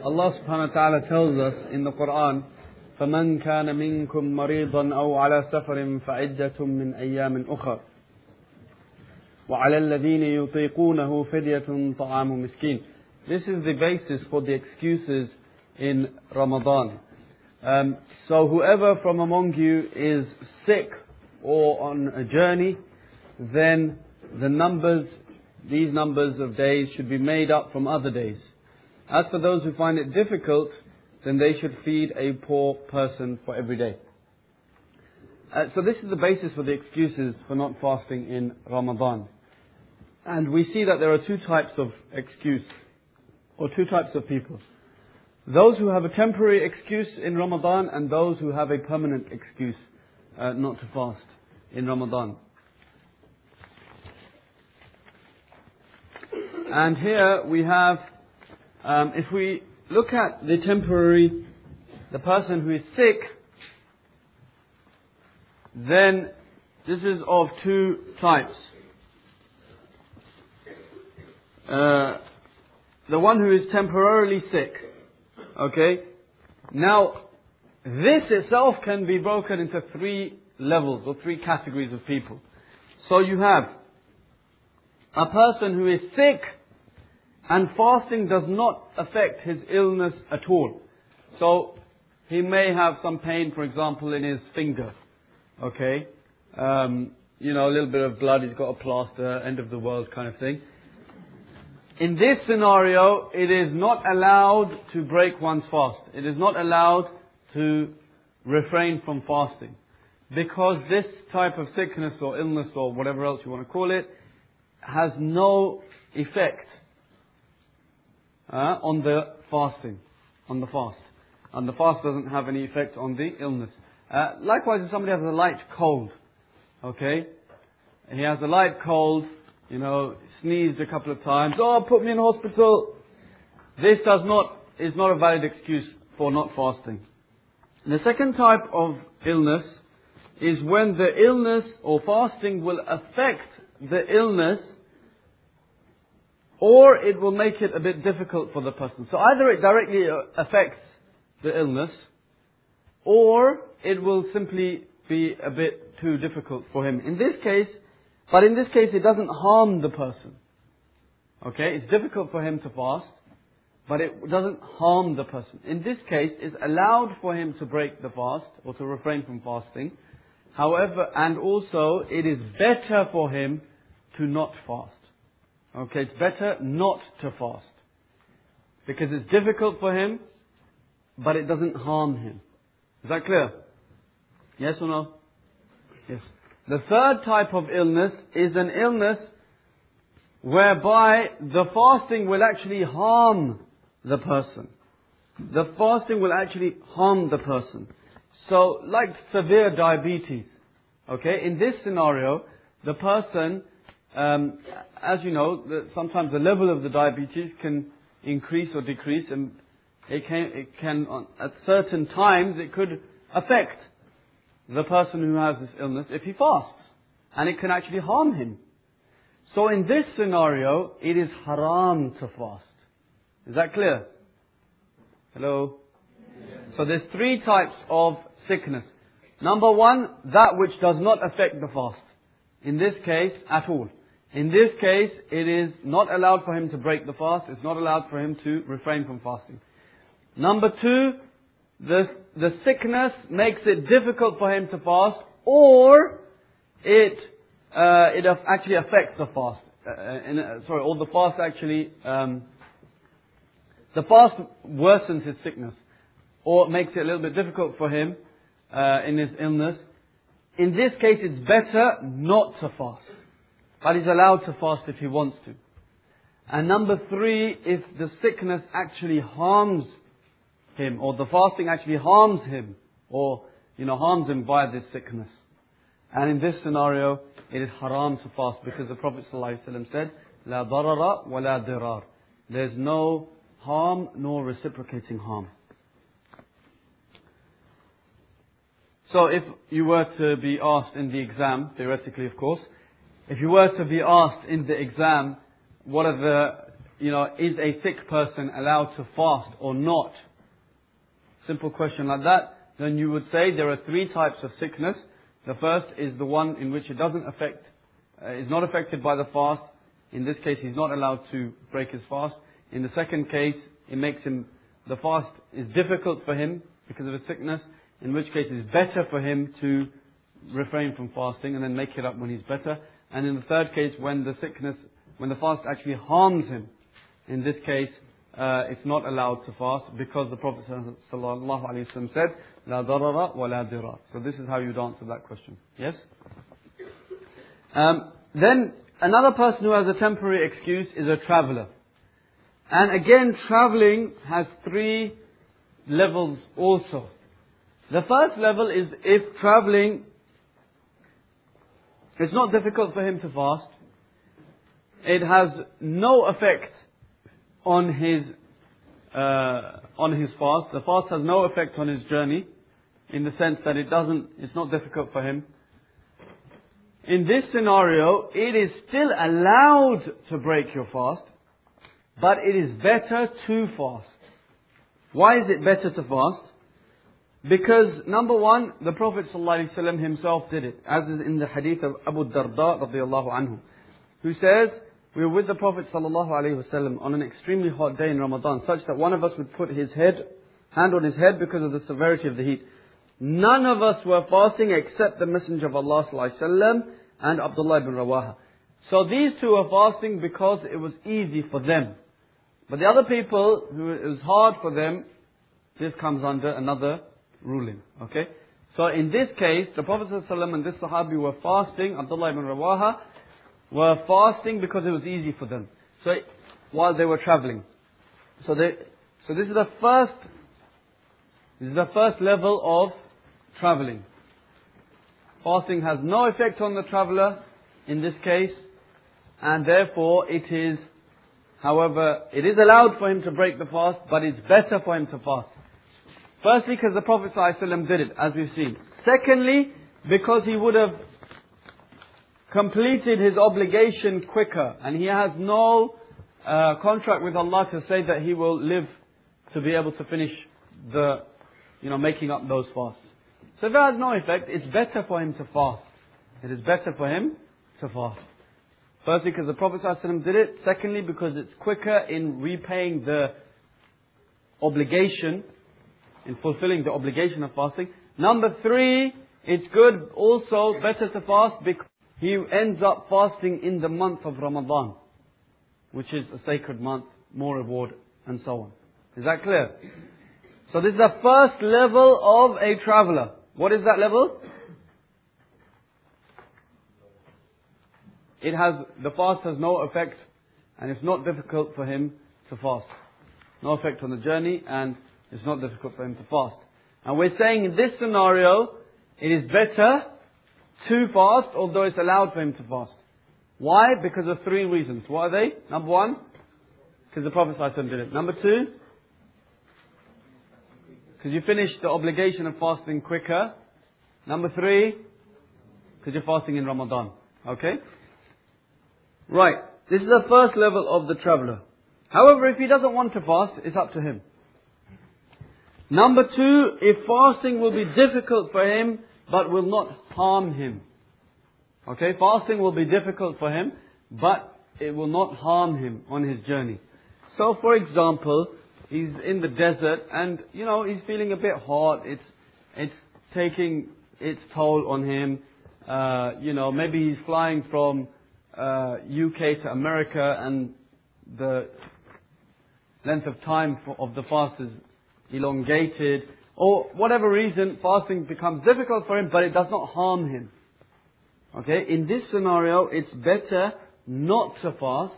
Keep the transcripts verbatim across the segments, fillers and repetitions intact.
Allah subhanahu wa ta'ala tells us in the Quran, فَمَنْ كَانَ مِنْكُمْ مَرِيضًا أَوْ عَلَى سَفَرٍ فَعِدَّةٌ مِّنْ أَيَّامٍ أُخَرٍ وَعَلَى الَّذِينَ يُطِيقُونَهُ فِدْيَةٌ طَعَامُ مِسْكِينٍ. This is the basis for the excuses in Ramadan. Um, so whoever from among you is sick or on a journey, then the numbers, these numbers of days should be made up from other days. As for those who find it difficult, then they should feed a poor person for every day. Uh, so this is the basis for the excuses for not fasting in Ramadan. And we see that there are two types of excuse, or two types of people. Those who have a temporary excuse in Ramadan and those who have a permanent excuse uh, not to fast in Ramadan. And here we have, um, if we look at the temporary, the person who is sick, then this is of two types. Uh, the one who is temporarily sick. Okay? Now, this itself can be broken into three levels or three categories of people. So you have a person who is sick and fasting does not affect his illness at all. So, he may have some pain, for example, in his finger. Okay? Um, you know, a little bit of blood, he's got a plaster, end of the world kind of thing. In this scenario, it is not allowed to break one's fast. It is not allowed to refrain from fasting. Because this type of sickness or illness or whatever else you want to call it, has no effect uh, on the fasting, on the fast. And the fast doesn't have any effect on the illness. Uh, likewise, if somebody has a light cold, okay, he has a light cold, you know, sneezed a couple of times, oh, put me in hospital. This does not, is not a valid excuse for not fasting. The second type of illness is when the illness or fasting will affect the illness, or it will make it a bit difficult for the person. So either it directly affects the illness, or it will simply be a bit too difficult for him. In this case, but in this case it doesn't harm the person. Okay, it's difficult for him to fast, but it doesn't harm the person. In this case, it's allowed for him to break the fast, or to refrain from fasting. However, and also, it is better for him to not fast. Okay, it's better not to fast. Because it's difficult for him, but it doesn't harm him. Is that clear? Yes or no? Yes. The third type of illness is an illness whereby the fasting will actually harm the person. The fasting will actually harm the person. So, like severe diabetes, okay, in this scenario, the person, um, as you know, the, sometimes the level of the diabetes can increase or decrease, and it can, it can, at certain times, it could affect the person who has this illness if he fasts, and it can actually harm him. So, in this scenario, it is haram to fast. Is that clear? Hello? So there's three types of sickness. Number one, that which does not affect the fast. In this case, at all. In this case, it is not allowed for him to break the fast. It's not allowed for him to refrain from fasting. Number two, the, the sickness makes it difficult for him to fast, or it, uh, it actually affects the fast. Uh, in, uh, sorry, or the fast actually, um, the fast worsens his sickness, or makes it a little bit difficult for him uh, in his illness. In this case, it's better not to fast, but he's allowed to fast if he wants to. And number three, if the sickness actually harms him, or the fasting actually harms him, or you know harms him by this sickness. And in this scenario, it is haram to fast, because the Prophet ﷺ said, "La darara wa la dirar." There's no harm nor reciprocating harm. So if you were to be asked in the exam, theoretically of course, if you were to be asked in the exam, what are the, you know, is a sick person allowed to fast or not? Simple question like that. Then you would say there are three types of sickness. The first is the one in which it doesn't affect, uh, is not affected by the fast. In this case, he's not allowed to break his fast. In the second case, it makes him, the fast is difficult for him because of his sickness, in which case it's better for him to refrain from fasting and then make it up when he's better. And in the third case, when the sickness, when the fast actually harms him, in this case, uh, it's not allowed to fast because the Prophet ﷺ said, "La darara wa la dirar." So this is how you'd answer that question. Yes? Um, then, another person who has a temporary excuse is a traveller. And again, travelling has three levels also. The first level is if travelling, it's not difficult for him to fast. It has no effect on his uh, on his fast. The fast has no effect on his journey, in the sense that it doesn't, it's not difficult for him. In this scenario, it is still allowed to break your fast, but it is better to fast. Why is it better to fast? Because, number one, the Prophet ﷺ himself did it, as is in the hadith of Abu Darda radiyallahu anhu, who says, we were with the Prophet ﷺ on an extremely hot day in Ramadan, such that one of us would put his head, hand on his head because of the severity of the heat. None of us were fasting except the Messenger of Allah ﷺ and Abdullah ibn Rawaha. So these two were fasting because it was easy for them. But the other people, who it was hard for them, this comes under another ruling. Okay? So in this case, the Prophet ﷺ and this Sahabi were fasting, Abdullah ibn Rawaha, were fasting because it was easy for them. So, while they were traveling. So they, so this is the first, this is the first level of traveling. Fasting has no effect on the traveller in this case, and therefore it is, however, it is allowed for him to break the fast, but it's better for him to fast. Firstly, because the Prophet ﷺ did it, as we've seen. Secondly, because he would have completed his obligation quicker, and he has no uh, contract with Allah to say that he will live to be able to finish the, you know, making up those fasts. So if it has no effect, it's better for him to fast. It is better for him to fast. Firstly, because the Prophet ﷺ did it. Secondly, because it's quicker in repaying the obligation, in fulfilling the obligation of fasting. Number three, it's good also, better to fast because he ends up fasting in the month of Ramadan, which is a sacred month, more reward, and so on. Is that clear? So this is the first level of a traveller. What is that level? It has, the fast has no effect, and it's not difficult for him to fast. No effect on the journey, and it's not difficult for him to fast. And we're saying in this scenario, it is better to fast, although it's allowed for him to fast. Why? Because of three reasons. What are they? Number one, because the Prophet ﷺ did it. Number two, because you finish the obligation of fasting quicker. Number three, because you're fasting in Ramadan. Okay? Right. This is the first level of the traveller. However, if he doesn't want to fast, it's up to him. Number two, if fasting will be difficult for him, but will not harm him. Okay, fasting will be difficult for him, but it will not harm him on his journey. So, for example, he's in the desert and, you know, he's feeling a bit hot. It's, it's taking its toll on him. Uh, you know, maybe he's flying from uh, U K to America and the length of time for, of the fast is elongated, or whatever reason, fasting becomes difficult for him, but it does not harm him. Okay, in this scenario, it's better not to fast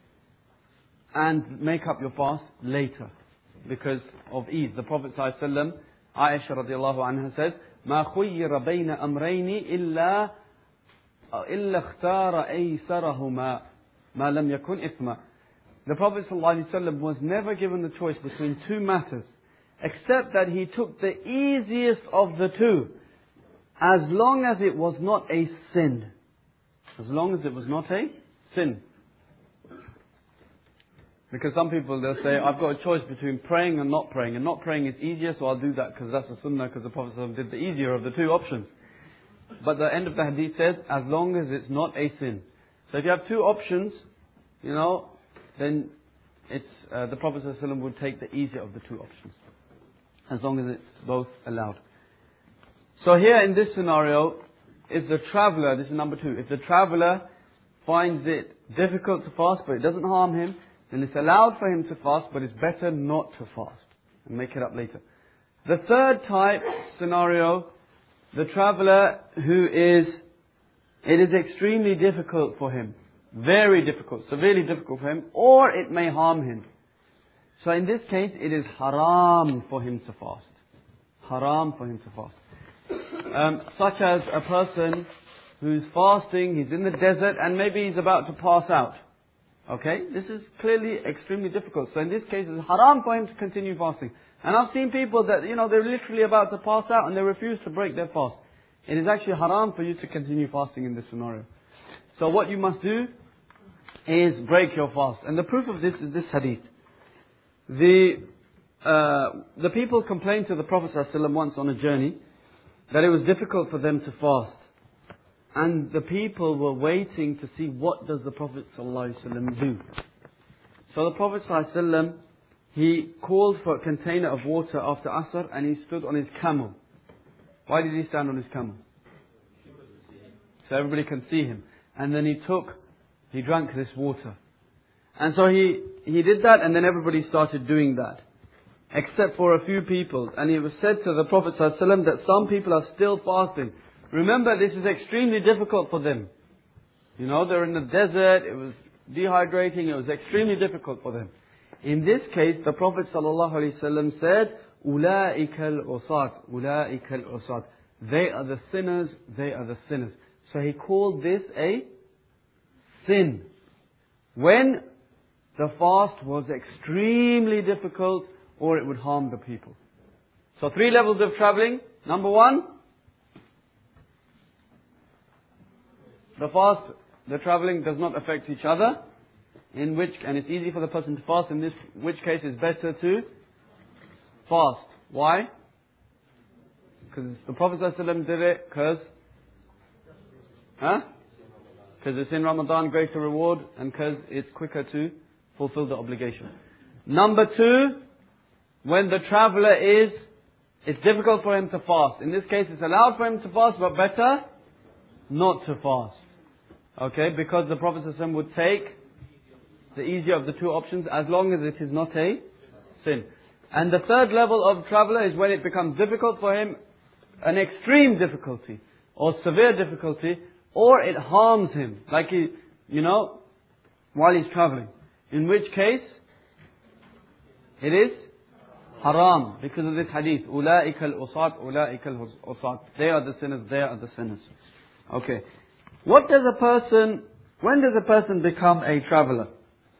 and make up your fast later because of Eid. The Prophet ﷺ, Aisha radiallahu anha says, "Ma khuyira bayna amrayni illa illa ikhtara aysarahuma ma lam yakun ithma." The Prophet ﷺ was never given the choice between two matters, except that he took the easiest of the two, as long as it was not a sin. As long as it was not a sin. Because some people, they'll say, I've got a choice between praying and not praying. And not praying is easier, so I'll do that because that's the sunnah, because the Prophet ﷺ did the easier of the two options. But the end of the hadith says, as long as it's not a sin. So if you have two options, you know, then it's uh, the Prophet ﷺ would take the easier of the two options. As long as it's both allowed. So here in this scenario, if the traveller, this is number two, if the traveller finds it difficult to fast, but it doesn't harm him, then it's allowed for him to fast, but it's better not to fast. And make it up later. The third type scenario, the traveller who is, it is extremely difficult for him. Very difficult, severely difficult for him, or it may harm him. So in this case, it is haram for him to fast. Haram for him to fast. Um, such as a person who's fasting, he's in the desert, and maybe he's about to pass out. Okay? This is clearly extremely difficult. So in this case, it's haram for him to continue fasting. And I've seen people that, you know, they're literally about to pass out and they refuse to break their fast. It is actually haram for you to continue fasting in this scenario. So what you must do is break your fast. And the proof of this is this hadith. The, uh, the people complained to the Prophet ﷺ once on a journey that it was difficult for them to fast. And the people were waiting to see what does the Prophet ﷺ do. So the Prophet ﷺ, he called for a container of water after Asr and he stood on his camel. Why did he stand on his camel? So everybody can see him. And then he took, he drank this water. And so he, he did that and then everybody started doing that. Except for a few people. And it was said to the Prophet ﷺ that some people are still fasting. Remember, this is extremely difficult for them. You know, they're in the desert, it was dehydrating, it was extremely difficult for them. In this case, the Prophet ﷺ said, أُولَٰئِكَ الْعُصَاةِ أُولَٰئِكَ الْعُصَاةِ They are the sinners, they are the sinners. So he called this a sin. When the fast was extremely difficult or it would harm the people. So three levels of traveling. Number one, the fast, the traveling does not affect each other, in which, and it's easy for the person to fast, in this which case it's better to fast. Why? Because the Prophet ﷺ did it, because, huh? Because it's in Ramadan, greater reward, and because it's quicker to fulfill the obligation. Number two, when the traveller is, it's difficult for him to fast. In this case, it's allowed for him to fast, but better not to fast. Okay, because the Prophet ﷺ would take the easier of the two options as long as it is not a sin. And the third level of traveller is when it becomes difficult for him, an extreme difficulty or severe difficulty, or it harms him, like he, you know, while he's travelling. In which case, it is haram because of this hadith. أُولَٰئِكَ الْأُصَاةِ أُولَٰئِكَ الْأُصَاةِ They are the sinners, they are the sinners. Okay. What does a person, when does a person become a traveller?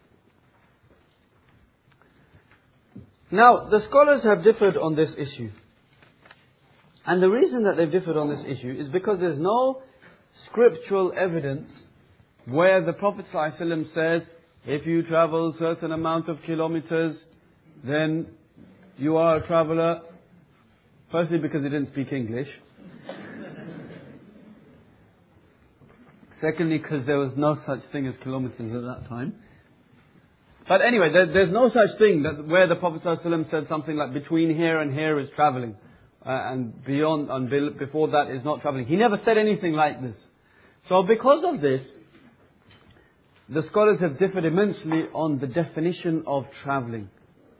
Now, the scholars have differed on this issue. And the reason that they've differed on this issue is because there's no scriptural evidence where the Prophet ﷺ says, if you travel a certain amount of kilometers, then you are a traveller. Firstly, because he didn't speak English. Secondly, because there was no such thing as kilometers at that time. But anyway, there, there's no such thing that where the Prophet ﷺ said something like between here and here is travelling. Uh, and beyond and before that is not travelling. He never said anything like this. So because of this, the scholars have differed immensely on the definition of travelling.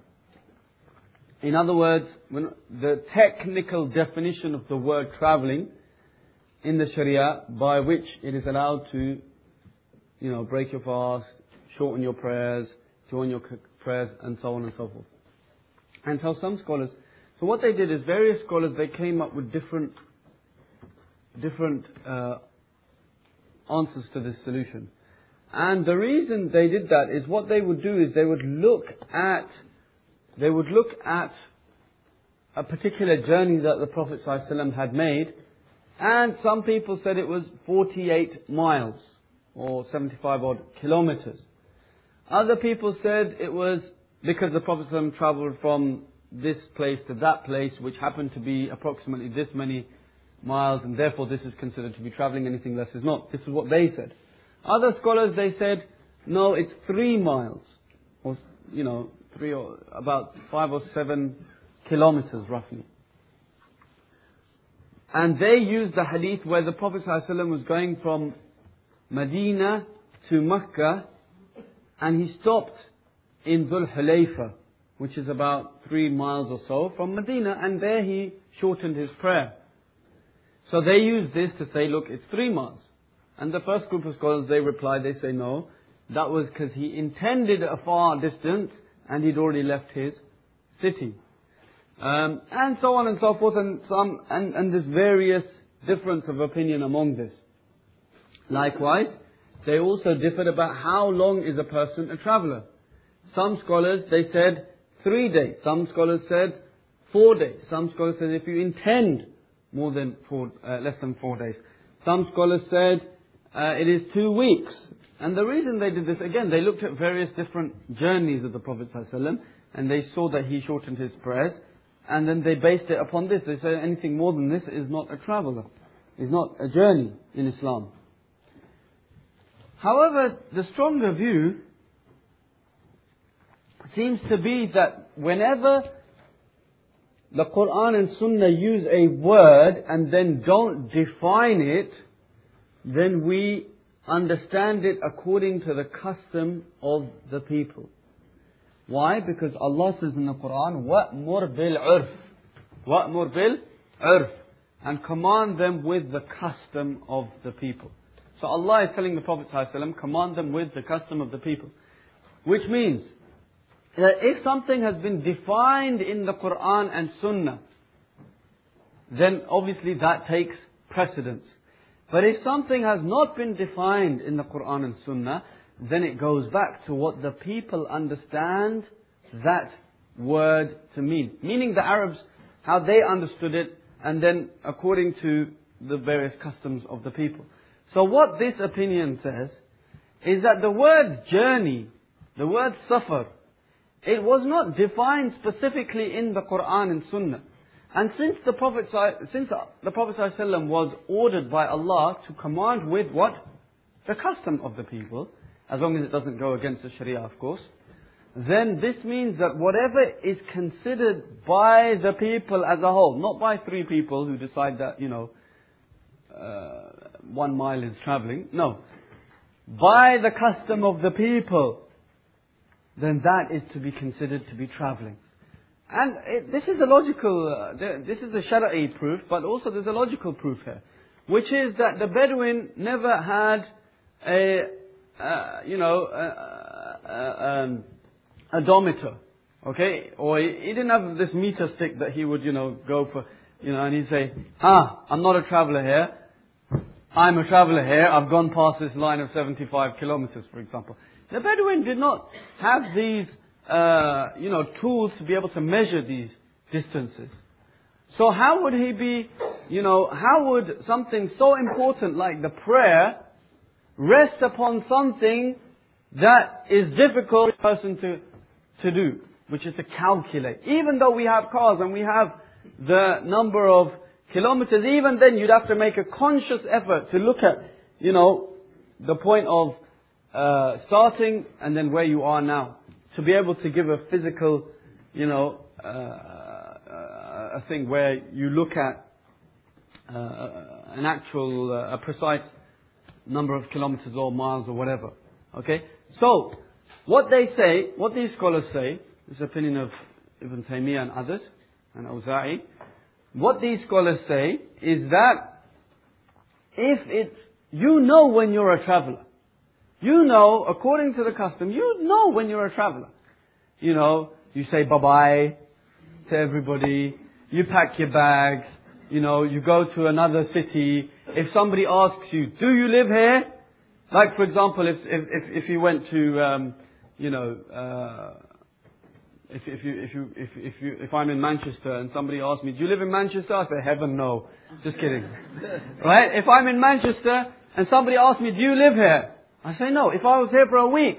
In other words, when the technical definition of the word travelling in the Sharia, by which it is allowed to, you know, break your fast, shorten your prayers, join your prayers, and so on and so forth. And so some scholars, so what they did is various scholars, they came up with different, different uh, answers to this solution. And the reason they did that is what they would do is they would look at, they would look at a particular journey that the Prophet ﷺ had made, and some people said it was forty-eight miles or seventy-five odd kilometers. Other people said it was because the Prophet ﷺ travelled from this place to that place, which happened to be approximately this many miles, and therefore this is considered to be travelling, anything less is not. This is what they said. Other scholars, they said, no, it's three miles, or, you know, three or about five or seven kilometers roughly. And they used the hadith where the Prophet ﷺ was going from Medina to Mecca, and he stopped in Dhul Hulayfa, which is about three miles or so from Medina, and there he shortened his prayer. So they used this to say, look, it's three miles. And the first group of scholars, they replied, they say, no, that was because he intended a far distance and he'd already left his city. Um, and so on and so forth, and some, and, and there's various difference of opinion among this. Likewise, they also differed about how long is a person a traveller. Some scholars, they said three days. Some scholars said four days. Some scholars said if you intend more than four, uh, less than four days. Some scholars said uh, it is two weeks. And the reason they did this, again, they looked at various different journeys of the Prophet ﷺ, and they saw that he shortened his prayers, and then they based it upon this. They said anything more than this is not a traveller, is not a journey in Islam. However, the stronger view seems to be that whenever the Quran and Sunnah use a word and then don't define it, then we understand it according to the custom of the people. Why? Because Allah says in the Quran, وَأْمُرْ بِالْعُرْفِ وَأْمُرْ بِالْعُرْفِ, and command them with the custom of the people. So Allah is telling the Prophet ﷺ, command them with the custom of the people. Which means that if something has been defined in the Quran and Sunnah, then obviously that takes precedence. But if something has not been defined in the Quran and Sunnah, then it goes back to what the people understand that word to mean. Meaning the Arabs, how they understood it, and then according to the various customs of the people. So what this opinion says is that the word journey, the word safar, it was not defined specifically in the Quran and Sunnah. And since the Prophet since the Prophet ﷺ was ordered by Allah to command with what? The custom of the people, as long as it doesn't go against the Sharia, of course, then this means that whatever is considered by the people as a whole, not by three people who decide that, you know, uh, one mile is travelling, no, by the custom of the people, then that is to be considered to be travelling. And it, this is a logical, uh, this is a Shara'i proof, but also there's a logical proof here, which is that the Bedouin never had a, uh, you know, a, a, um, a odometer, okay? Or he, he didn't have this meter stick that he would, you know, go for, you know, and he'd say, ah, I'm not a traveller here, I'm a traveller here, I've gone past this line of seventy-five kilometers, for example. The Bedouin did not have these, uh, you know, tools to be able to measure these distances. So how would he be, you know, how would something so important like the prayer rest upon something that is difficult for a person to, to do, which is to calculate. Even though we have cars and we have the number of kilometers, even then you'd have to make a conscious effort to look at, you know, the point of uh, starting and then where you are now, to be able to give a physical, you know, uh, a thing where you look at uh, an actual, uh, a precise number of kilometers or miles or whatever. Okay? So, what they say, what these scholars say, this opinion of Ibn Taymiyyah and others, and Awza'i, what these scholars say is that if it's, you know when you're a traveller. You know, according to the custom, you know when you're a traveller. You know, you say bye-bye to everybody, you pack your bags, you know, you go to another city. If somebody asks you, do you live here? Like, for example, if if if, if you went to, um, you know, uh, if if you if you if if you if I'm in Manchester and somebody asks me, do you live in Manchester? I say, heaven no. Just kidding. Right? If I'm in Manchester and somebody asks me, do you live here? I say no. If I was here for a week,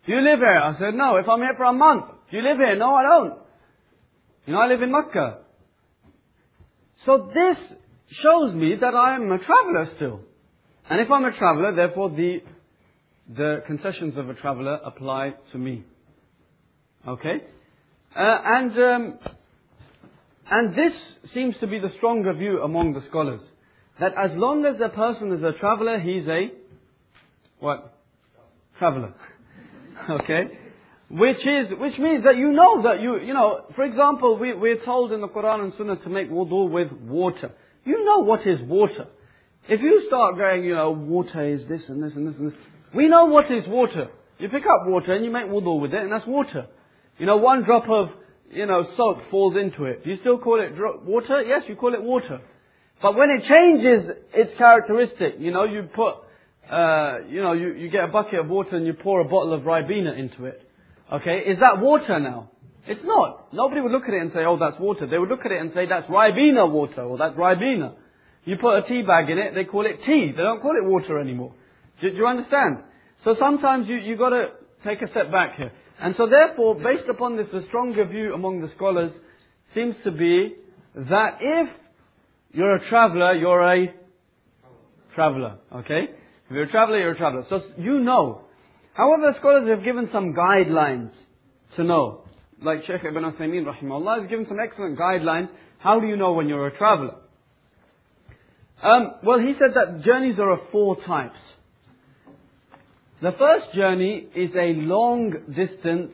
Do you live here? I said, no. If I'm here for a month. Do you live here? No, I don't. You know, I live in Mecca. So this shows me that I am a traveller still. And if I'm a traveller, therefore the, the concessions of a traveller apply to me. Okay? Uh, and, um, and this seems to be the stronger view among the scholars. That as long as the person is a traveller, he's a, what? Traveller. Okay? Which is, which means that you know that you, you know, for example, we, we're told in the Quran and Sunnah to make wudu with water. You know what is water. If you start going, you know, water is this and this and this and this. We know what is water. You pick up water and you make wudu with it and that's water. You know, one drop of, you know, soap falls into it. Do you still call it dro- water? Yes, you call it water. But when it changes its characteristic, you know, you put, uh, you know, you, you get a bucket of water and you pour a bottle of Ribena into it. Okay, is that water now? It's not. Nobody would look at it and say, oh, that's water. They would look at it and say, that's Ribena water, or that's Ribena. You put a tea bag in it, they call it tea. They don't call it water anymore. Do, do you understand? So sometimes you, you got to take a step back here. And so therefore, based upon this, the stronger view among the scholars seems to be that if you're a traveller, you're a traveller. Okay? If you're a traveller, you're a traveller. So you know. However, scholars have given some guidelines to know. Like Shaykh Ibn Uthaymeen rahimahullah has given some excellent guidelines. How do you know when you're a traveller? Um, well, he said that journeys are of four types. The first journey is a long distance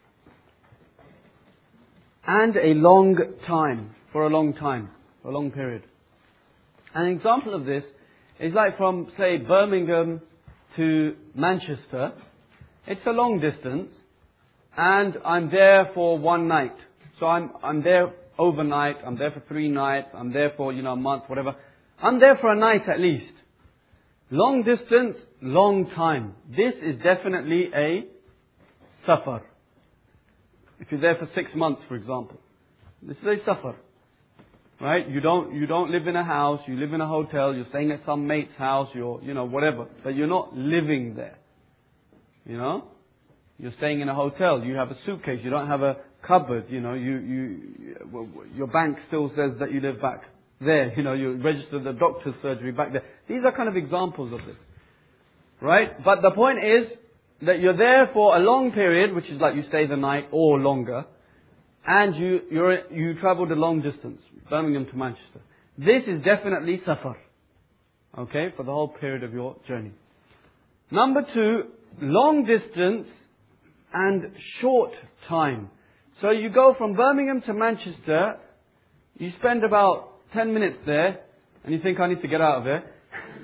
and a long time, for a long time, for a long period. An example of this is like from, say, Birmingham to Manchester. It's a long distance, and I'm there for one night. So I'm I'm there overnight. I'm there for three nights. I'm there for you know a month, whatever. I'm there for a night at least. Long distance, long time. This is definitely a safar. If you're there for six months, for example, this is a safar. Right? You don't you don't live in a house. You live in a hotel. You're staying at some mate's house. You're you know whatever, but you're not living there. You know, you're staying in a hotel. You have a suitcase. You don't have a cupboard. You know, you you your bank still says that you live back there. You know, you registered the doctor's surgery back there. These are kind of examples of this, right? But the point is that you're there for a long period, which is like you stay the night or longer, and you you're you travelled a long distance, Birmingham to Manchester. This is definitely safar, okay, for the whole period of your journey. Number two, long distance and short time. So you go from Birmingham to Manchester, you spend about ten minutes there, and you think, I need to get out of here.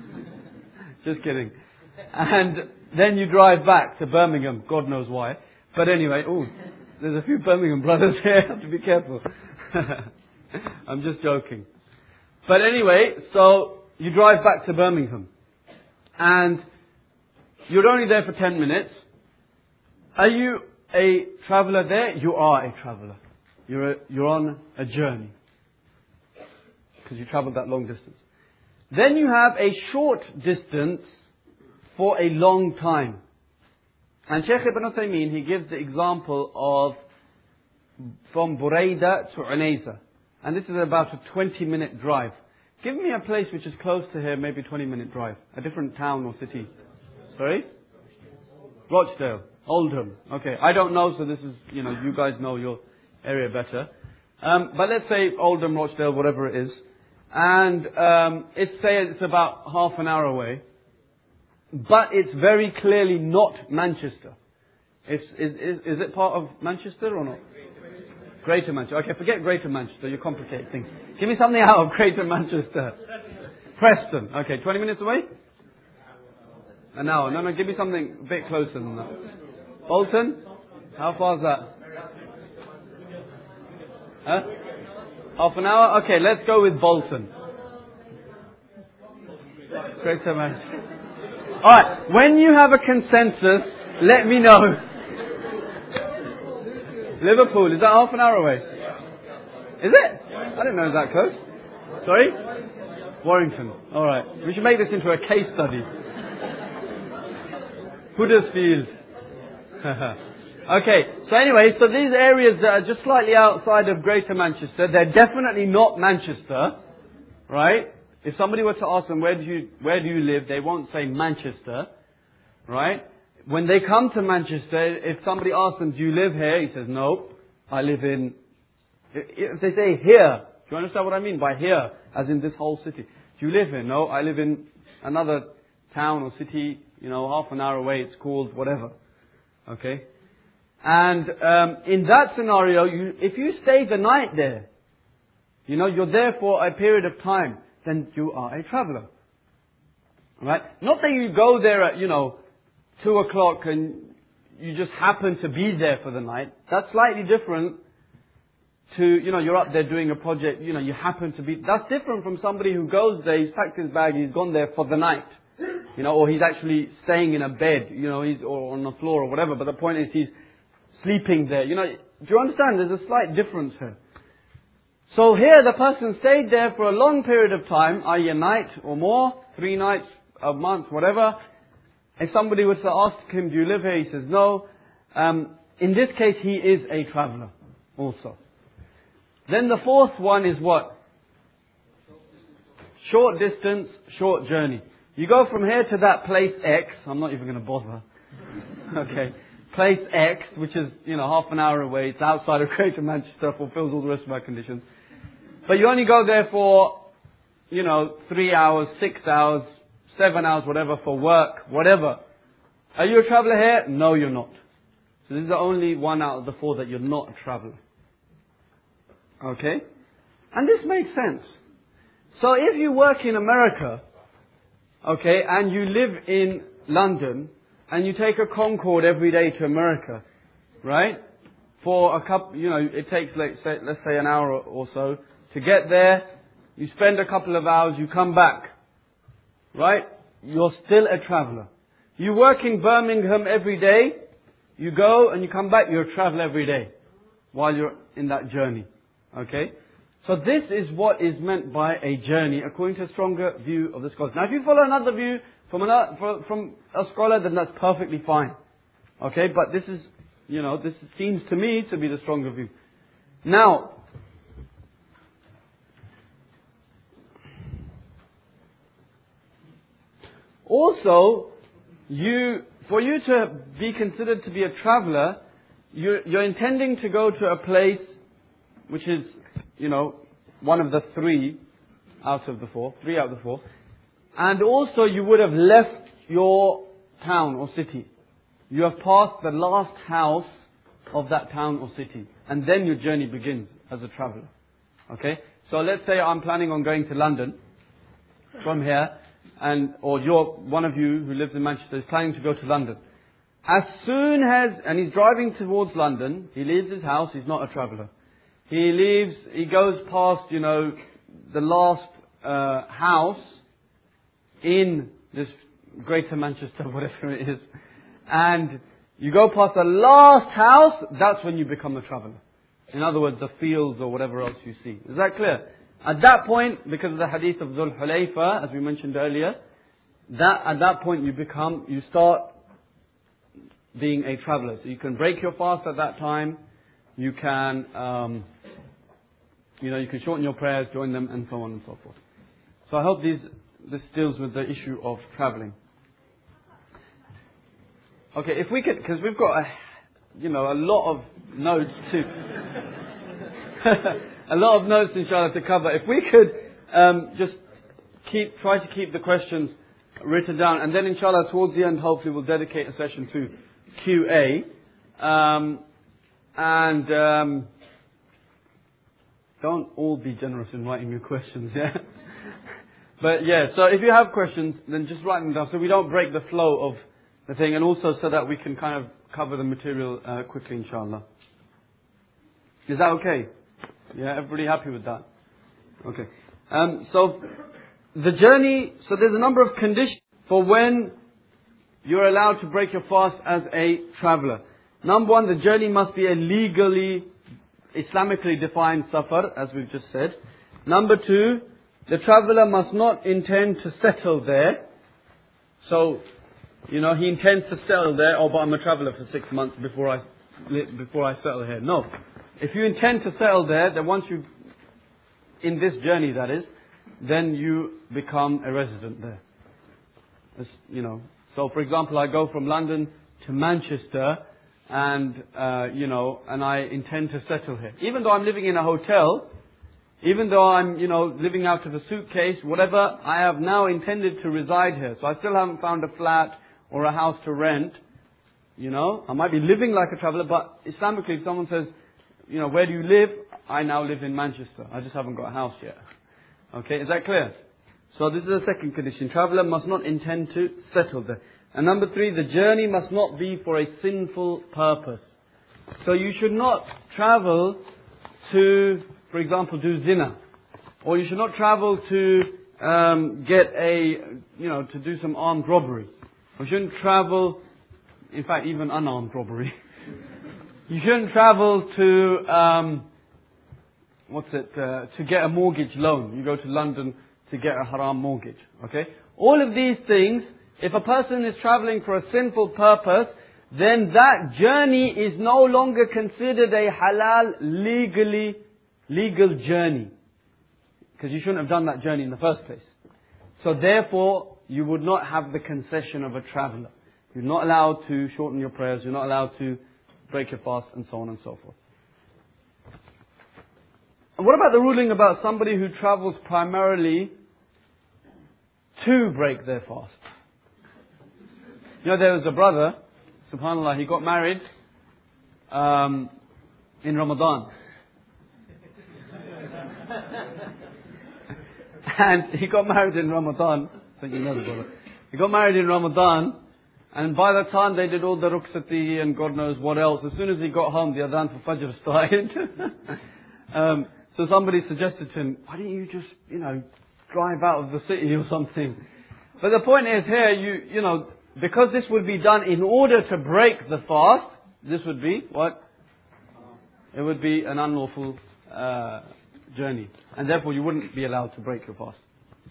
Just kidding. And then you drive back to Birmingham, God knows why. But anyway, ooh, there's a few Birmingham brothers here, I have to be careful. I'm just joking. But anyway, so you drive back to Birmingham. And you're only there for ten minutes. Are you a traveller there? You are a traveller. You're, a, you're on a journey. Because you travelled that long distance. Then you have a short distance for a long time. And Shaykh Ibn Uthaymeen, he gives the example of from Buraida to Unayza. And this is about a twenty minute drive. Give me a place which is close to here, maybe twenty minute drive. A different town or city. Sorry? Rochdale. Oldham. Okay, I don't know, so this is, you know, you guys know your area better. Um, but let's say Oldham, Rochdale, whatever it is. And um, it's say it's about half an hour away. But it's very clearly not Manchester. It's, is, is, is it part of Manchester or not? Greater Manchester. Okay, forget Greater Manchester, you complicate things. Give me something out of Greater Manchester. Preston. Okay, twenty minutes away? An hour. No, no, give me something a bit closer than that. Bolton? How far is that? Huh? Half an hour? Okay, let's go with Bolton. Greater Manchester. Alright, when you have a consensus, let me know. Liverpool, is that half an hour away? Is it? I didn't know it was that close. Sorry? Warrington. Alright, we should make this into a case study. Huddersfield. Okay, so anyway, so these areas that are just slightly outside of Greater Manchester, they're definitely not Manchester, right? If somebody were to ask them, where do you, where do you live? They won't say Manchester, right? When they come to Manchester, if somebody asks them, do you live here? He says, no, I live in, if they say here, do you understand what I mean by here? As in this whole city. Do you live here? No, I live in another town or city, you know, half an hour away, it's called whatever. Okay? And um, in that scenario, you, if you stay the night there, you know, you're there for a period of time, then you are a traveller. Right? Not that you go there at, you know, two o'clock and you just happen to be there for the night. That's slightly different to, you know, you're up there doing a project, you know, you happen to be, that's different from somebody who goes there, he's packed his bag, he's gone there for the night. You know, or he's actually staying in a bed, you know, he's, or on the floor or whatever, but the point is he's sleeping there. You know, do you understand? There's a slight difference here. So here the person stayed there for a long period of time, that is a night or more, three nights, a month, whatever. If somebody was to ask him, do you live here? He says, no. Um, in this case, he is a traveller also. Then the fourth one is what? Short distance, short journey. You go from here to that place X. I'm not even going to bother. Okay. Place X, which is, you know, half an hour away. It's outside of Greater Manchester, fulfills all the rest of my conditions. But you only go there for, you know, three hours, six hours, seven hours, whatever, for work, whatever. Are you a traveller here? No, you're not. So this is the only one out of the four that you're not a traveller. Okay? And this makes sense. So if you work in America, okay, and you live in London, and you take a Concorde every day to America, right? For a couple, you know, it takes, let's say, let's say an hour or so to get there. You spend a couple of hours, you come back, right? You're still a traveller. You work in Birmingham every day, you go and you come back, you're a traveller every day while you're in that journey. Okay? So this is what is meant by a journey according to a stronger view of the scholars. Now if you follow another view from, another, from a scholar, then that's perfectly fine. Okay? But this is, you know, this seems to me to be the stronger view. Now, also, you, for you to be considered to be a traveller, you're, you're intending to go to a place which is, you know, one of the three out of the four, three out of the four. And also you would have left your town or city. You have passed the last house of that town or city. And then your journey begins as a traveller. Okay? So let's say I'm planning on going to London from here, and or you're one of you who lives in Manchester is planning to go to London. As soon as, and he's driving towards London, he leaves his house, he's not a traveller. He leaves, he goes past, you know, the last uh, house in this Greater Manchester, whatever it is. And you go past the last house, that's when you become a traveller. In other words, the fields or whatever else you see. Is that clear? At that point, because of the hadith of Dhul Hulayfa, as we mentioned earlier, that at that point you become, you start being a traveller. So you can break your fast at that time. You can, um, you know, you can shorten your prayers, join them, and so on and so forth. So I hope these, this deals with the issue of travelling. Okay, if we could, because we've got a, you know, a lot of notes to, a lot of notes, inshallah, to cover. If we could um, just keep, try to keep the questions written down, and then inshallah towards the end, hopefully we'll dedicate a session to Q A. Um, And um, don't all be generous in writing your questions, yeah? But yeah, so if you have questions, then just write them down so we don't break the flow of the thing, and also so that we can kind of cover the material uh, quickly, inshallah. Is that okay? Yeah, everybody happy with that? Okay. Um, so the journey, so there's a number of conditions for when you're allowed to break your fast as a traveller. Number one, the journey must be a legally, Islamically defined safar, as we've just said. Number two, the traveller must not intend to settle there. So, you know, he intends to settle there. Oh, but I'm a traveller for six months before I before I settle here. No. If you intend to settle there, then once you, in this journey that is, then you become a resident there. It's, you know, so for example, I go from London to Manchester, and uh, you know, and I intend to settle here. Even though I'm living in a hotel, even though I'm, you know, living out of a suitcase, whatever, I have now intended to reside here. So I still haven't found a flat or a house to rent. You know, I might be living like a traveller, but Islamically, if someone says, you know, where do you live? I now live in Manchester. I just haven't got a house yet. Okay, is that clear? So this is the second condition. Traveller must not intend to settle there. And number three, the journey must not be for a sinful purpose. So you should not travel to, for example, do zina. Or you should not travel to um, get a, you know, to do some armed robbery. Or you shouldn't travel, in fact, even unarmed robbery. You shouldn't travel to, um, what's it, uh, to get a mortgage loan. You go to London to get a haram mortgage. Okay? All of these things, if a person is traveling for a sinful purpose, then that journey is no longer considered a halal, legally, legal journey. Because you shouldn't have done that journey in the first place. So therefore, you would not have the concession of a traveller. You're not allowed to shorten your prayers, you're not allowed to break your fast, and so on and so forth. And what about the ruling about somebody who travels primarily to break their fast? You know, there was a brother, subhanAllah, he got married um, in Ramadan. And he got married in Ramadan. I think you know the brother. He got married in Ramadan, and by the time they did all the rukhsati and God knows what else, as soon as he got home, the adhan for Fajr started. um, so somebody suggested to him, why don't you just, you know, drive out of the city or something? But the point is here, you, you know, because this would be done in order to break the fast, this would be what? It would be an unlawful uh, journey. And therefore you wouldn't be allowed to break your fast.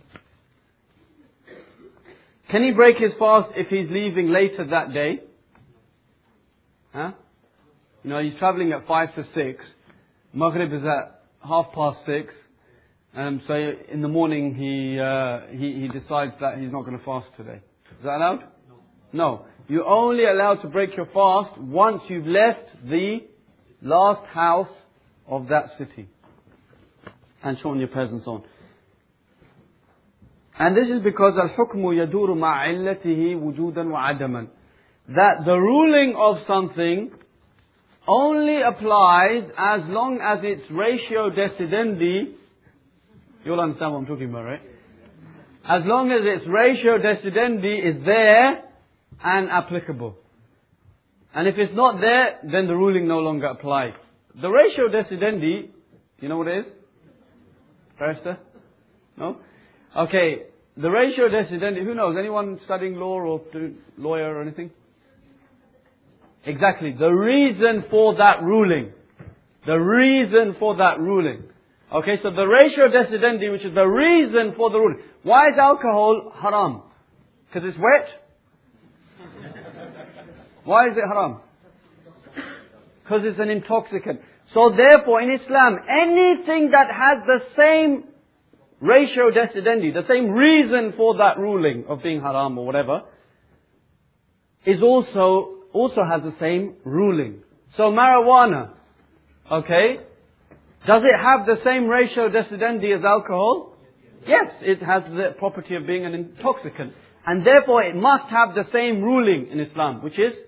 Can he break his fast if he's leaving later that day? Huh? You know, he's travelling at five to six. Maghrib is at half past six. Um, so in the morning he, uh, he, he decides that he's not going to fast today. Is that allowed? No. You're only allowed to break your fast once you've left the last house of that city. And shorten your prayers and so on. And this is because al-hukmu yaduru ma'illatihi wujudan wa adaman. That the ruling of something only applies as long as its ratio decidendi, you'll understand what I'm talking about, right? As long as its ratio decidendi is there and applicable. And if it's not there, then the ruling no longer applies. The ratio decidendi, you know what it is? Barrister? No? Okay, the ratio decidendi, who knows? Anyone studying law or lawyer or anything? Exactly, the reason for that ruling. The reason for that ruling. Okay, so the ratio decidendi, which is the reason for the ruling. Why is alcohol haram? Because it's wet? Why is it haram? Because it's an intoxicant. So therefore, in Islam, anything that has the same ratio decidendi, the same reason for that ruling of being haram or whatever, is also, also has the same ruling. So marijuana, okay, does it have the same ratio decidendi as alcohol? Yes, it has the property of being an intoxicant. And therefore it must have the same ruling in Islam, which is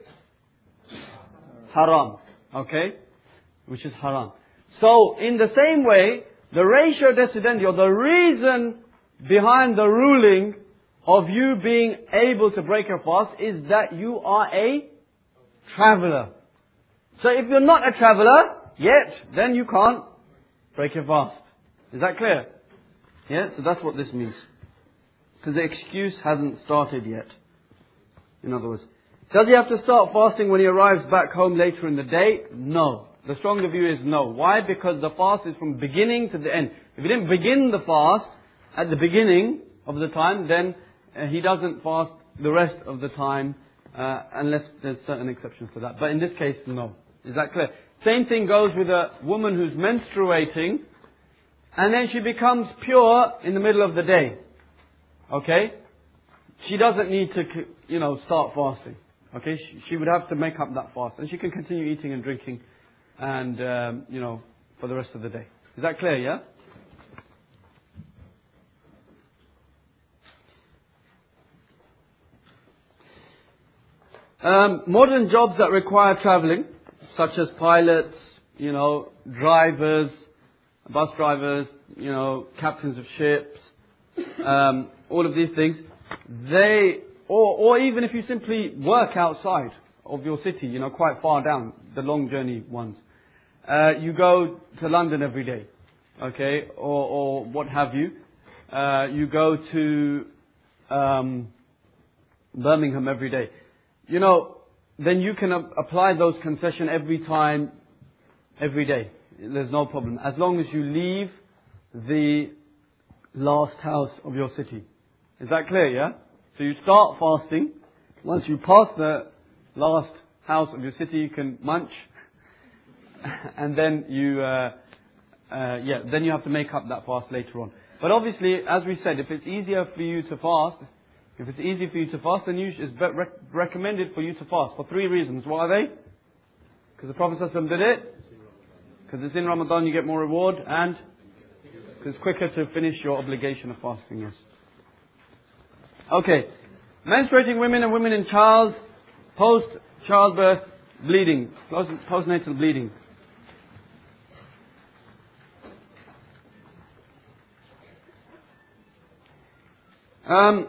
haram. Okay? Which is haram. So, in the same way, the ratio decidendi, or the reason behind the ruling of you being able to break your fast is that you are a traveller. So if you're not a traveller yet, then you can't break your fast. Is that clear? Yeah, so that's what this means. Because the excuse hasn't started yet. In other words, does he have to start fasting when he arrives back home later in the day? No. The stronger view is no. Why? Because the fast is from beginning to the end. If he didn't begin the fast at the beginning of the time, then uh, he doesn't fast the rest of the time, uh, unless there's certain exceptions to that. But in this case, no. Is that clear? Same thing goes with a woman who's menstruating, and then she becomes pure in the middle of the day. Okay? She doesn't need to, you know, start fasting. Okay? She, she would have to make up that fast. And she can continue eating and drinking and, um, you know, for the rest of the day. Is that clear, yeah? Um, modern jobs that require traveling, such as pilots, you know, drivers, bus drivers, you know, captains of ships, um, all of these things, they, or, or even if you simply work outside of your city, you know, quite far down, the long journey ones, uh, you go to London every day, okay, or, or what have you, uh, you go to um, Birmingham every day. You know, then you can ap- apply those concessions every time, every day. There's no problem. As long as you leave the last house of your city. Is that clear, yeah? So you start fasting. Once you pass the last house of your city, you can munch. And then you, uh, uh, yeah, then you have to make up that fast later on. But obviously, as we said, if it's easier for you to fast, If it's easy for you to fast, then you, it's rec- recommended for you to fast for three reasons. What are they? Because the Prophet ﷺ did it. Because it's in Ramadan, you get more reward, and because it's quicker to finish your obligation of fasting. Yes. Okay. Menstruating women and women in child, post-childbirth bleeding, post- postnatal bleeding. Um,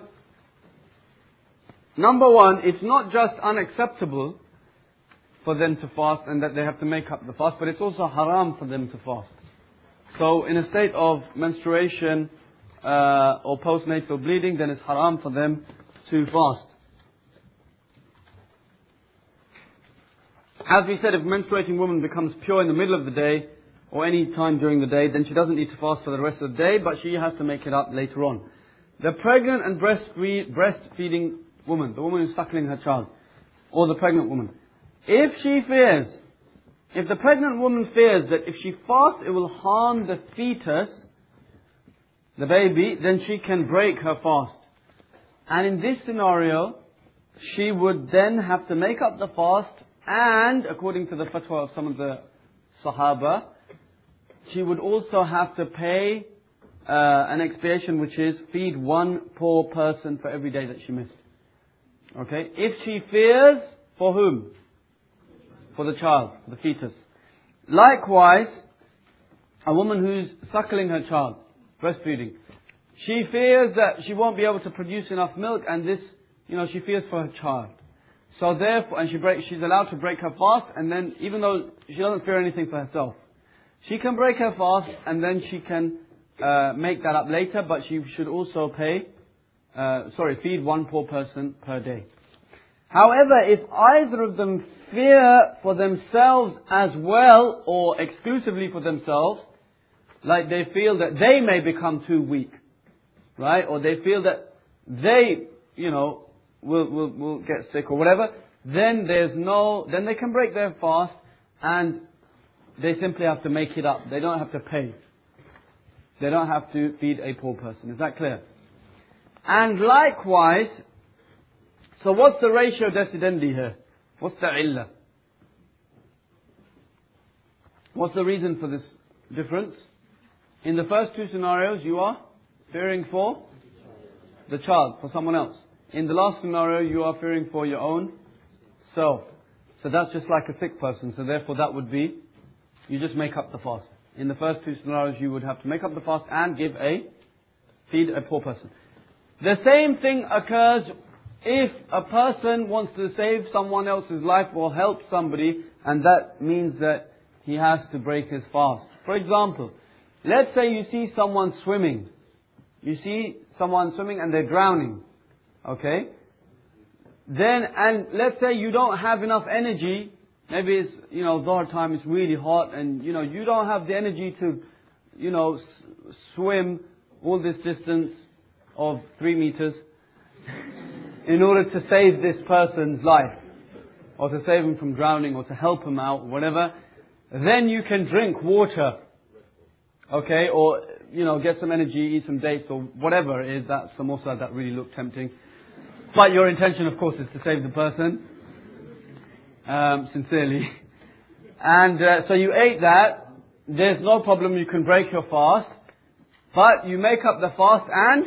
Number one, it's not just unacceptable for them to fast and that they have to make up the fast, but it's also haram for them to fast. So in a state of menstruation uh, or postnatal bleeding, then it's haram for them to fast. As we said, if a menstruating woman becomes pure in the middle of the day or any time during the day, then she doesn't need to fast for the rest of the day, but she has to make it up later on. The pregnant and breastfeed, breastfeeding woman, the woman who's suckling her child, or the pregnant woman, if she fears, if the pregnant woman fears that if she fasts it will harm the fetus, the baby, then she can break her fast. And in this scenario, she would then have to make up the fast, and according to the fatwa of some of the Sahaba, she would also have to pay uh, an expiation, which is feed one poor person for every day that she missed. Okay, if she fears, for whom? For the child, for the fetus. Likewise, a woman who's suckling her child, breastfeeding, she fears that she won't be able to produce enough milk, and this, you know, she fears for her child. So therefore, and she break, she's allowed to break her fast, and then even though she doesn't fear anything for herself, she can break her fast, and then she can uh, make that up later, but she should also pay Uh, sorry, feed one poor person per day. However, if either of them fear for themselves as well, or exclusively for themselves, like they feel that they may become too weak, right? Or they feel that they, you know, will, will, will get sick or whatever, then there's no, then they can break their fast and they simply have to make it up. They don't have to pay. They don't have to feed a poor person. Is that clear? And likewise, so what's the ratio decidendi here? What's the illah? What's the reason for this difference? In the first two scenarios, you are fearing for the child, for someone else. In the last scenario, you are fearing for your own self. So that's just like a sick person. So therefore that would be, you just make up the fast. In the first two scenarios, you would have to make up the fast and give a, feed a poor person. The same thing occurs if a person wants to save someone else's life or help somebody, and that means that he has to break his fast. For example, let's say you see someone swimming. You see someone swimming and they're drowning. Okay? Then, and let's say you don't have enough energy. Maybe it's, you know, Dhuhr time, it's really hot, and, you know, you don't have the energy to, you know, s- swim all this distance of three meters. in order to save this person's life, or to save him from drowning, or to help him out, whatever, then you can drink water. Okay, or, you know, get some energy, eat some dates, or whatever it is, that samosa that really looked tempting. But your intention, of course, is to save the person, um, sincerely. And uh, so you ate that, there's no problem, you can break your fast, but you make up the fast and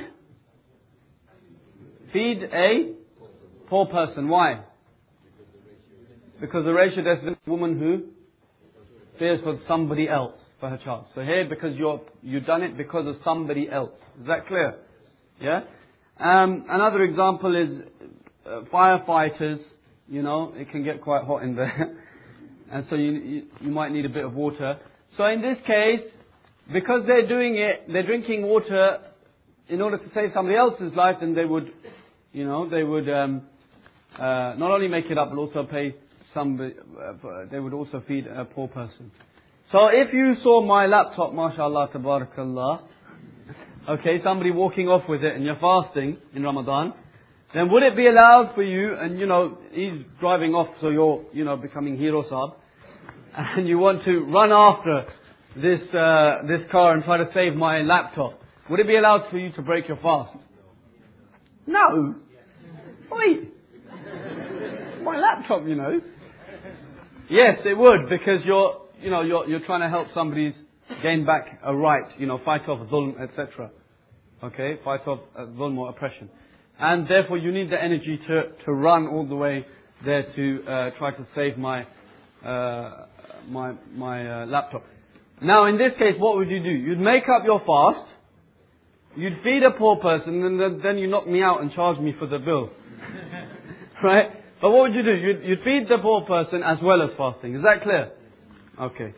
feed a poor person. Why? Because the ratio there's a woman who fears for somebody else, for her child. So here, because you're, you've done it because of somebody else. Is that clear? Yeah? Um, another example is uh, firefighters. You know, it can get quite hot in there. And so you, you, you might need a bit of water. So in this case, because they're doing it, they're drinking water in order to save somebody else's life, then they would, you know, they would um, uh, not only make it up, but also pay somebody, uh, they would also feed a poor person. So if you saw my laptop, mashallah, tabarakallah, okay, somebody walking off with it and you're fasting in Ramadan, then would it be allowed for you, and you know, he's driving off, so you're, you know, becoming hero sahab, and you want to run after this, uh, this car and try to save my laptop. Would it be allowed for you to break your fast? No. Wait. My laptop, you know. Yes, it would, because you're, you know, you're, you're trying to help somebody's gain back a right, you know, fight off dhulm, et cetera. Okay, fight off uh, dhulm or oppression. And therefore you need the energy to, to run all the way there to uh, try to save my, uh, my, my uh, laptop. Now in this case, what would you do? You'd make up your fast, you'd feed a poor person, and then, then you knock me out and charge me for the bill. Right? But what would you do? You'd, you'd feed the poor person as well as fasting. Is that clear? Okay.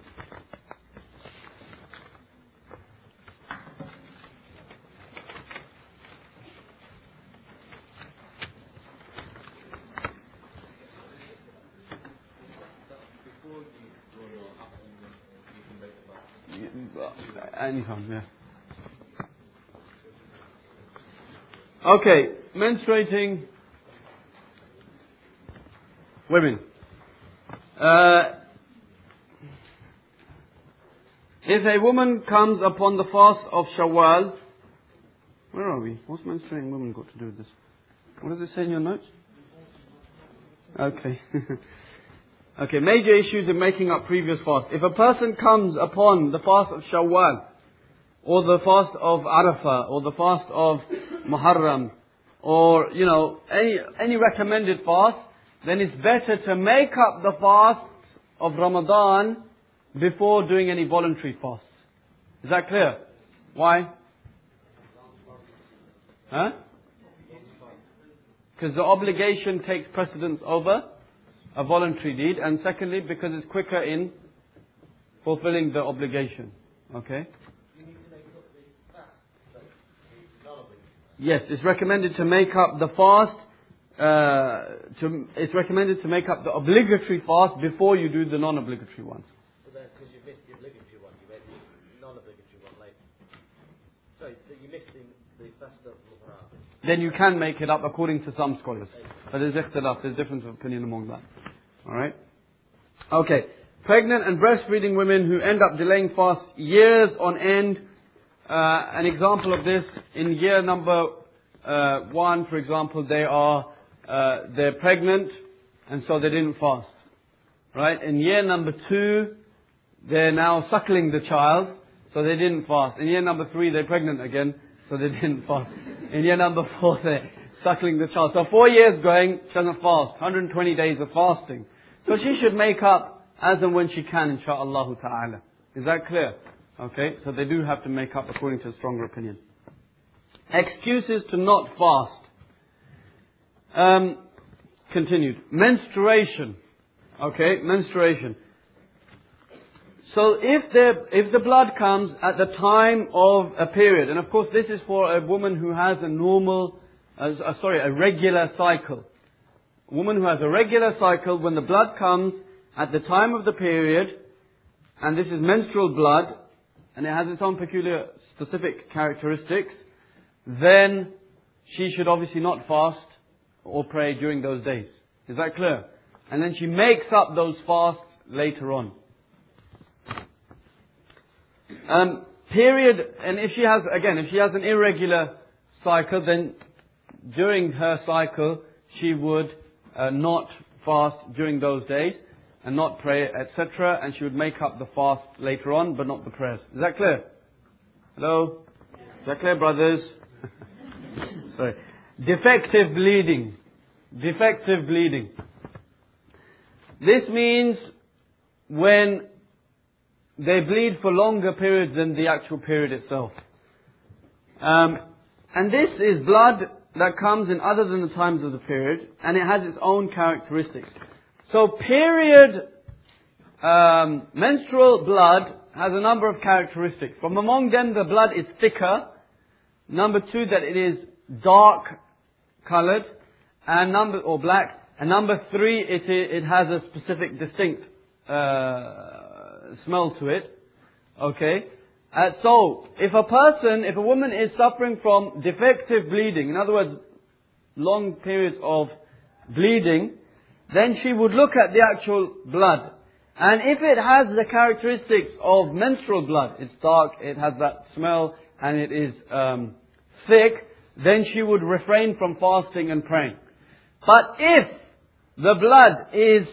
Anytime, yeah. Okay, menstruating women. Uh, if a woman comes upon the fast of Shawwal, where are we? What's menstruating women got to do with this? What does it say in your notes? Okay. Okay, major issues in making up previous fast. If a person comes upon the fast of Shawwal, or the fast of Arafah, or the fast of Muharram, or, you know, any, any recommended fast, then it's better to make up the fast of Ramadan before doing any voluntary fasts. Is that clear? Why? Huh? Because the obligation takes precedence over a voluntary deed, and secondly, because it's quicker in fulfilling the obligation. Okay? Yes, it's recommended to make up the fast, uh, to, it's recommended to make up the obligatory fast before you do the non-obligatory ones. So that's because you missed the obligatory one, you made the non-obligatory one later. Sorry, so you missed the, the fast of Muharram. Then you can make it up according to some scholars. But there's ikhtilaf, there's difference of opinion among that. Alright? Okay. Pregnant and breastfeeding women who end up delaying fast years on end. Uh, an example of this, in year number uh, one, for example, they are, uh, they're pregnant, and so they didn't fast. Right? In year number two, they're now suckling the child, so they didn't fast. In year number three, they're pregnant again, so they didn't fast. In year number four, they're suckling the child. So four years going, she doesn't fast. one hundred twenty days of fasting. So she should make up as and when she can, insha'Allah ta'ala. Is that clear? Okay, so they do have to make up according to a stronger opinion. Excuses to not fast. Um, continued. Menstruation. Okay, menstruation. So if the, if the blood comes at the time of a period, and of course this is for a woman who has a normal, uh, sorry, a regular cycle. A woman who has a regular cycle, when the blood comes at the time of the period, and this is menstrual blood, and it has its own peculiar specific characteristics, then she should obviously not fast or pray during those days. Is that clear? And then she makes up those fasts later on. Um, period, and if she has, again, if she has an irregular cycle, then during her cycle, she would uh, not fast during those days, and not pray, et cetera, and she would make up the fast later on, but not the prayers. Is that clear? Hello? Is that clear, brothers? Sorry. Defective bleeding. Defective bleeding. This means when they bleed for longer periods than the actual period itself. Um, and this is blood that comes in other than the times of the period, and it has its own characteristics. So period, um, menstrual blood has a number of characteristics. From among them, the blood is thicker. Number two, that it is dark colored, and number or black. And number three, it it has a specific, distinct uh, smell to it. Okay. Uh, so, if a person, if a woman is suffering from defective bleeding, in other words, long periods of bleeding, then she would look at the actual blood. And if it has the characteristics of menstrual blood, it's dark, it has that smell, and it is um, thick, then she would refrain from fasting and praying. But if the blood is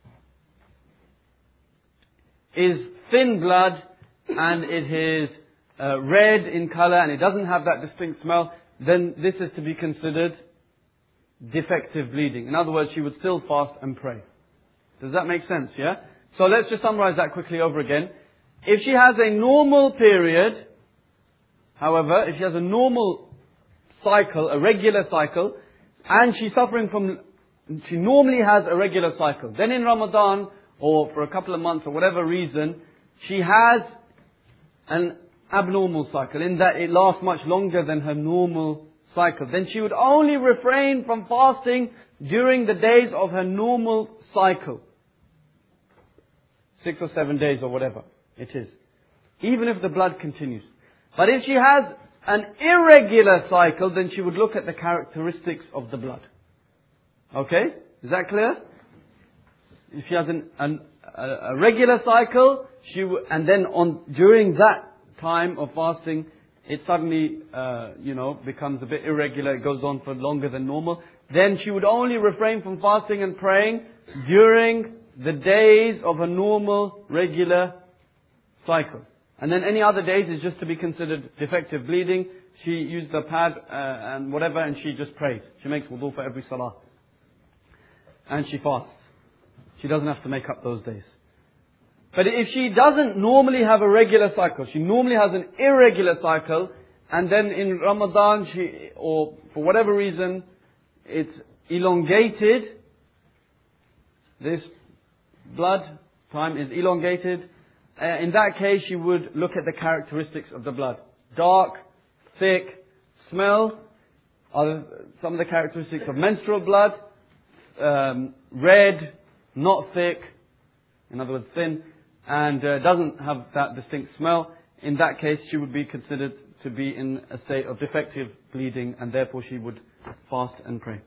is thin blood, and it is uh, red in color, and it doesn't have that distinct smell, then this is to be considered defective bleeding. In other words, she would still fast and pray. Does that make sense, yeah? So let's just summarize that quickly over again. If she has a normal period, however, if she has a normal cycle, a regular cycle, and she's suffering from, she normally has a regular cycle, then in Ramadan, or for a couple of months, or whatever reason, she has an abnormal cycle, in that it lasts much longer than her normal cycle. Then she would only refrain from fasting during the days of her normal cycle. Six or seven days or whatever it is. Even if the blood continues. But if she has an irregular cycle, then she would look at the characteristics of the blood. Okay? Is that clear? If she has an, an, a, a regular cycle, she w- and then on during that time of fasting, it suddenly, uh, you know, becomes a bit irregular, it goes on for longer than normal, then she would only refrain from fasting and praying during the days of a normal, regular cycle. And then any other days is just to be considered defective bleeding. She used the pad uh, and whatever, and she just prays. She makes wudu for every salah. And she fasts. She doesn't have to make up those days. But if she doesn't normally have a regular cycle, she normally has an irregular cycle, and then in Ramadan, she, or for whatever reason, it's elongated, this blood time is elongated, uh, in that case she would look at the characteristics of the blood. Dark, thick, smell, are some of the characteristics of menstrual blood, um, red, not thick, in other words thin, and uh, doesn't have that distinct smell. In that case, she would be considered to be in a state of defective bleeding, and therefore she would fast and pray.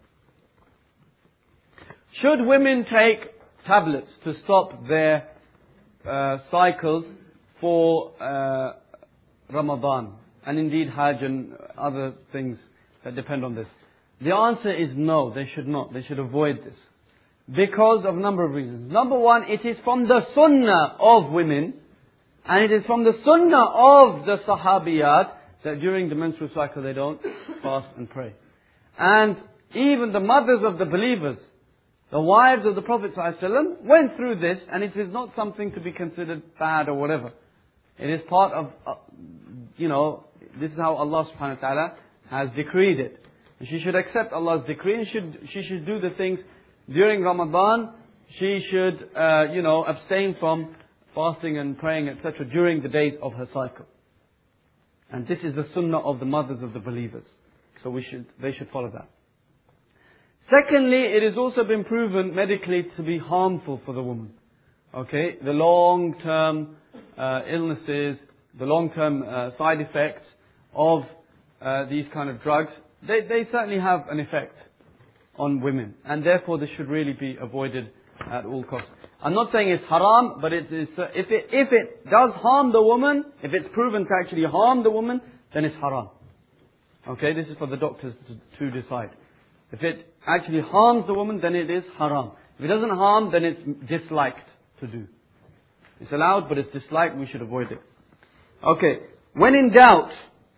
Should women take tablets to stop their uh, cycles for uh, Ramadan, and indeed Hajj and other things that depend on this? The answer is no, they should not. They should avoid this. Because of a number of reasons. Number one, it is from the sunnah of women, and it is from the sunnah of the sahabiyat, that during the menstrual cycle they don't fast and pray. And even the mothers of the believers, the wives of the Prophet ﷺ, went through this, and it is not something to be considered bad or whatever. It is part of, uh, you know, this is how Allah subhanahu wa ta'ala has decreed it. And she should accept Allah's decree, and should, she should do the things. During Ramadan, she should, uh, you know, abstain from fasting and praying, et cetera, during the days of her cycle. And this is the sunnah of the mothers of the believers. So we should, they should follow that. Secondly, it has also been proven medically to be harmful for the woman. Okay, the long-term uh, illnesses, the long-term uh, side effects of uh, these kind of drugs, they, they certainly have an effect on women. And therefore this should really be avoided at all costs. I'm not saying it's haram, but it is, uh, if it, if it does harm the woman, if it's proven to actually harm the woman, then it's haram. Okay, this is for the doctors to, to decide. If it actually harms the woman, then it is haram. If it doesn't harm, then it's disliked to do. It's allowed, but it's disliked, we should avoid it. Okay, when in doubt,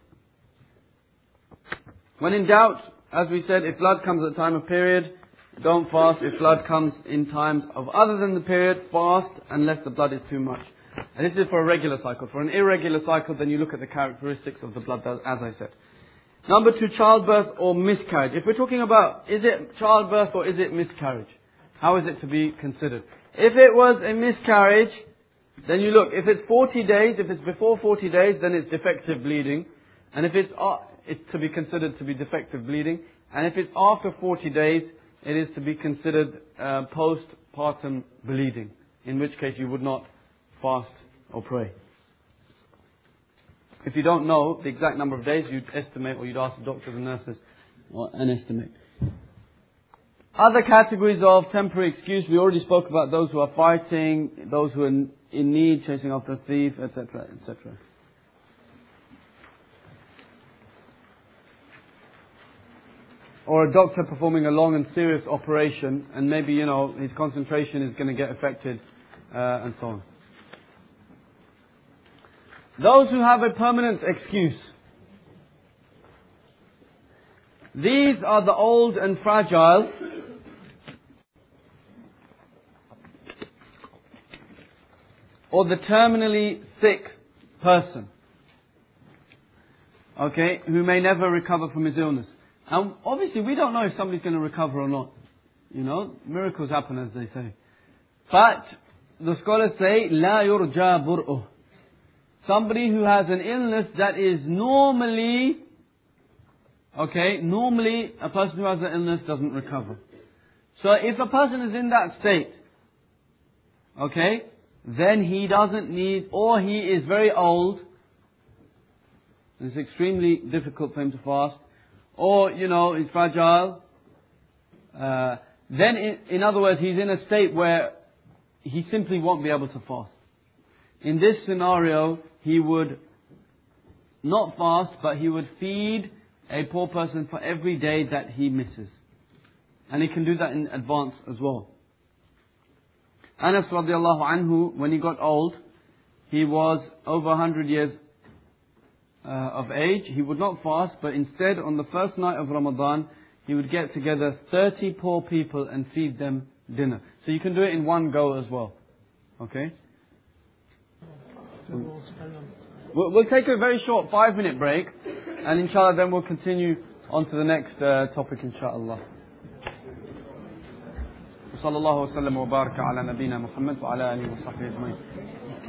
when in doubt, as we said, if blood comes at the time of period, don't fast. If blood comes in times of other than the period, fast unless the blood is too much. And this is for a regular cycle. For an irregular cycle, then you look at the characteristics of the blood, as I said. Number two, childbirth or miscarriage. If we're talking about, is it childbirth or is it miscarriage? How is it to be considered? If it was a miscarriage, then you look, if it's forty days, if it's before forty days, then it's defective bleeding. And if it's, uh, it's to be considered to be defective bleeding. And if it's after forty days, it is to be considered uh, postpartum bleeding, in which case you would not fast or pray. If you don't know the exact number of days, you'd estimate, or you'd ask the doctors and nurses or an estimate. Other categories of temporary excuse, we already spoke about those who are fighting, those who are in need, chasing after a thief, et cetera, et cetera. Or a doctor performing a long and serious operation, and maybe, you know, his concentration is going to get affected, uh, and so on. Those who have a permanent excuse. These are the old and fragile, or the terminally sick person, okay, who may never recover from his illness. And obviously we don't know if somebody's going to recover or not. You know, miracles happen, as they say. But the scholars say, لا يرجى برؤه. Somebody who has an illness that is normally, okay, normally a person who has an illness doesn't recover. So if a person is in that state, okay, then he doesn't need, or he is very old, it's extremely difficult for him to fast, or, you know, he's fragile, uh, then in, in other words, he's in a state where he simply won't be able to fast. In this scenario, he would not fast, but he would feed a poor person for every day that he misses. And he can do that in advance as well. Anas radiallahu anhu, when he got old, he was over one hundred years uh, of age. He would not fast, but instead on the first night of Ramadan, he would get together thirty poor people and feed them dinner. So you can do it in one go as well. Okay? We'll, we'll take a very short five minute break, and inshallah then we'll continue on to the next uh, topic, inshallah. وصلى الله وسلم وبارك على نبينا محمد وعلى آله وصحبه أجمعين.